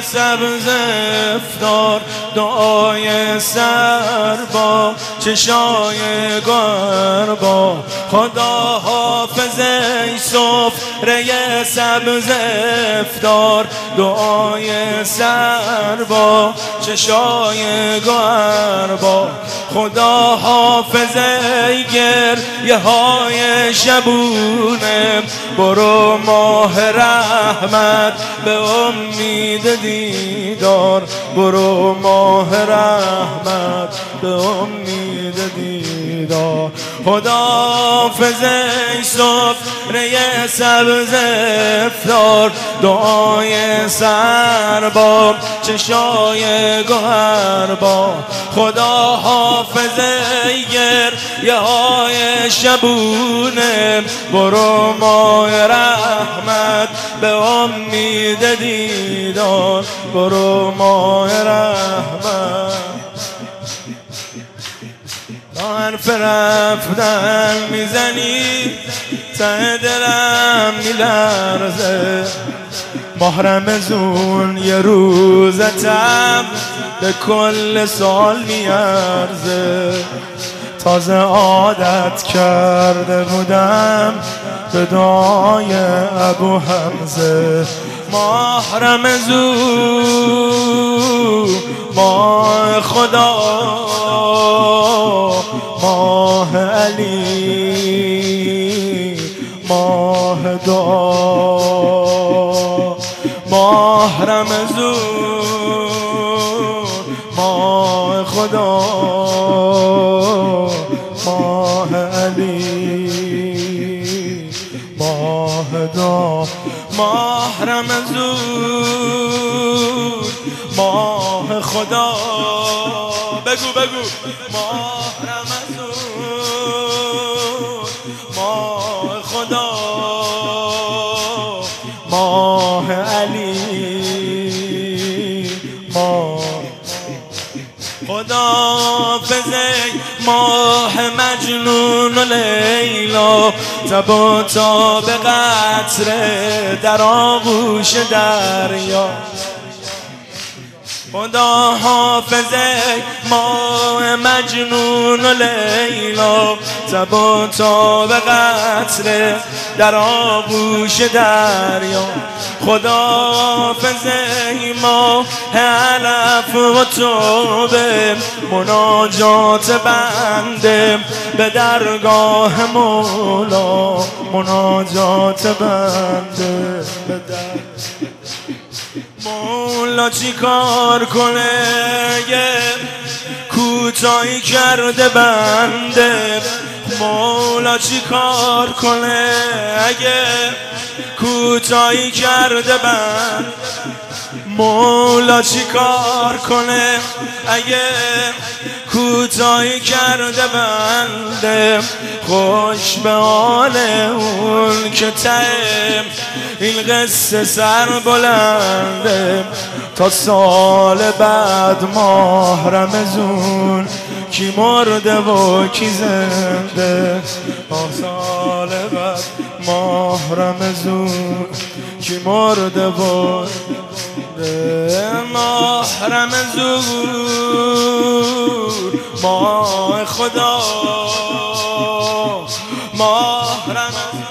سبز افطار، دعای سر با چشای گربا. خدا حافظ ای سفره سبز افطار، دعای سر با چشای گربا. خدا حافظ ای گریه های شبونه، برو ماه رحمت به امید دیدار، برو ماه رحمت به امید دیدار. خدا حافظ ای سفره سبز افطار، دعای سر با چشای گهربا. خدا حافظ ای گریه های شبونه، برو ماه رحمت به امید دیدار، برو ماه رحمت. حرف رفتن میزنی ته دلم میلرزه، ماه رمضون یه روزتم به کل سال میارزه. تازه عادت کرده بودم به دعای ابو حمزه. ماه رمضون ماه خدا، ماه علی، ماه دعا. ماه رمضون ماه خدا، ماه علی، ماه دعا. ماه رمضون ماه خدا، بگو بگو. ماه رمضون ماه خدا، ماه علی، ماه خدا. فزی ماه مجنون و لیلا، تب و تاب قطره در آغوش دریا. خدا حافظ ماه مجنون و لیلا، تب و تاب قطره در آغوش دریا. خدا حافظ ماه علف و توبه، مناجات بنده به درگاه مولا، مناجات بنده به درگاه مولا. چی کار کنه یه کوتاهی کرده بنده، مولا چی کار کنه اگه کوتاهی کرده بنده. مولا چی کار کنه اگه کوتاهی کرده بنده. خوش به حال اون که ته این قصه سر بلنده. تا سال بعد ماه رمضون کی مرده و کی زنده. تا سال بعد ماه رمضون کی مرده و ماه رمضون ماه خدا، ماه رمضون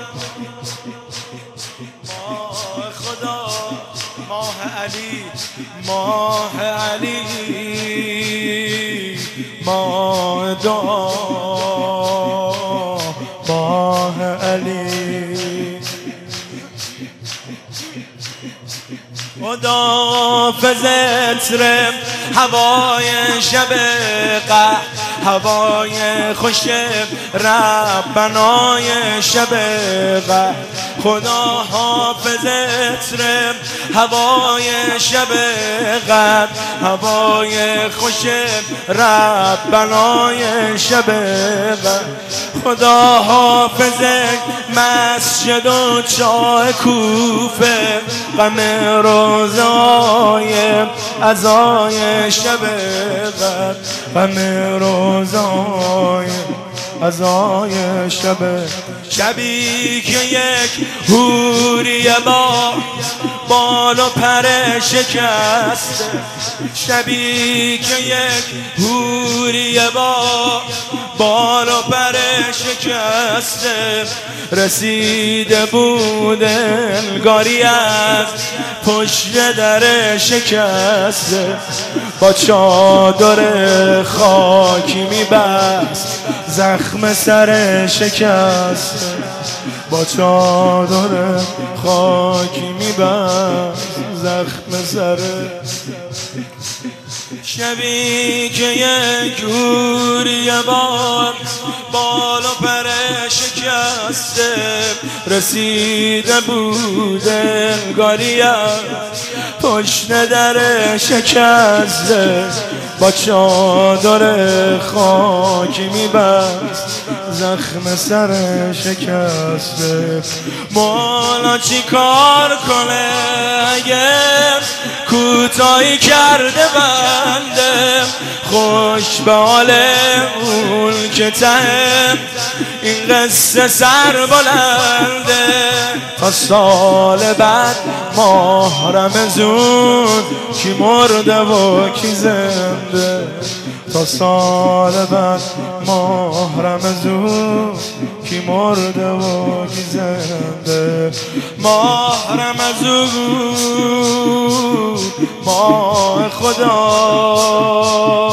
ماه خدا. ماه علی، ماه علی، ماه دعا، ماه علی. خدا فزتر هوای شب قهر، هوای خوش ربنای شب قهر. خدا حافظت ره هوای شب قدر، هوای خوش ربنای شب قدر. خدا حافظت مسجد و چاه کوفه، غم روزای عزای شب قدر، غم روزای عزای شب. شبی که یک حوریه با بال و پر شکسته، شبی که یک حوریه با بال و پر شکسته رسیده بود انگاری از پشت در شکسته، با چادر خاکی میبست زخم سر شکسته، با چادر خاکی میبست زخم سر. شبی که یک حوریه با بال و پر شکسته رسیده بود انگاری از پشت در شکسته، با چادر خاکی میبست زخم سر شکسته. مولا چی کار کنه اگه کوتاهی کرده بنده، خوش به حال اون که ته این قصه سر بلنده. تا سال بعد ماه رمضون کی مرده و کی زنده، تا سال بعد ماه رمضون کی مرده و کی زنده. ماه رمضون ماه خدا